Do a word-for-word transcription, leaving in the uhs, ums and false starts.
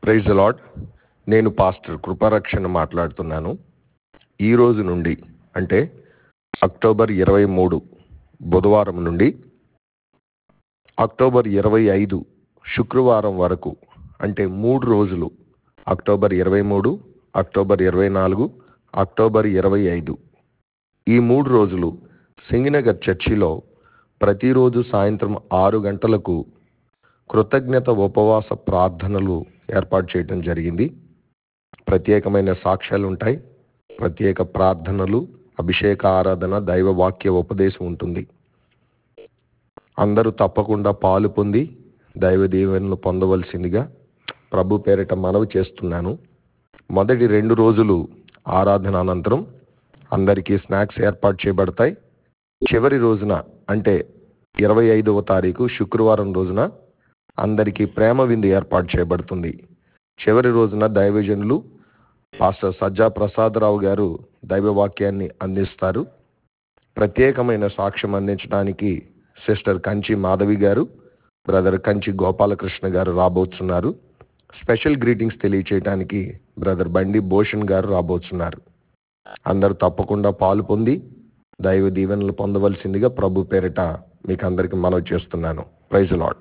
Praise the Lord. నేను pastor Kruparakshana మాట్లాడుతున్నాను. ఈ రోజు నుండి అంటే అక్టోబర్ ఇరవై మూడు బుధవారం నుండి అక్టోబర్ ఇరవై ఐదు శుక్రవారం వరకు, అంటే మూడు రోజులు, అక్టోబర్ ఇరవై మూడు అక్టోబర్ ఇరవై నాలుగు అక్టోబర్ ఇరవై ఐదు ఈ మూడు రోజులు సింగినగర్ చర్చిలో ప్రతిరోజు సాయంత్రం ఆరు గంటలకు కృతజ్ఞత ఉపవాస ప్రార్థనలు ఏర్పాటు చేయడం జరిగింది. ప్రత్యేకమైన సాక్ష్యాలు ఉంటాయి, ప్రత్యేక ప్రార్థనలు, అభిషేక ఆరాధన, దైవ వాక్య ఉపదేశం ఉంటుంది. అందరూ తప్పకుండా పాలు పొంది దైవ దీవెనలు పొందవలసిందిగా ప్రభు పేరిట మనవి చేస్తున్నాను. మొదటి రెండు రోజులు ఆరాధన అనంతరం అందరికీ స్నాక్స్ ఏర్పాటు చేయబడతాయి. చివరి రోజున అంటే ఇరవై ఐదవ తారీఖు శుక్రవారం రోజున అందరికీ ప్రేమ విందు ఏర్పాటు చేయబడుతుంది. చివరి రోజున దైవజనులు పాస్టర్ సజ్జా ప్రసాదరావు గారు దైవ వాక్యాన్ని అందిస్తారు. ప్రత్యేకమైన సాక్ష్యం అందించడానికి సిస్టర్ కంచి మాధవి గారు, బ్రదర్ కంచి గోపాలకృష్ణ గారు రాబోతున్నారు. స్పెషల్ గ్రీటింగ్స్ తెలియచేయడానికి బ్రదర్ బండి భూషణ్ గారు రాబోతున్నారు. అందరూ తప్పకుండా పాలు పొంది దైవ దీవెనలు పొందవలసిందిగా ప్రభు పేరిట మీకు అందరికీ మనవి చేస్తున్నాను. Praise the lord.